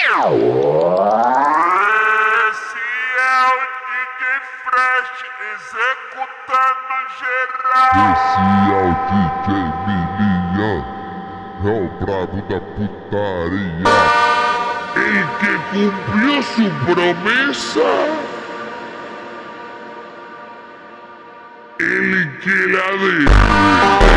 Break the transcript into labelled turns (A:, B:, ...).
A: Esse é o DJ Fresh executando geral.
B: Esse é o DJ Milian, é o brabo da putaria. Ele que cumpriu sua promessa, ele que la deu.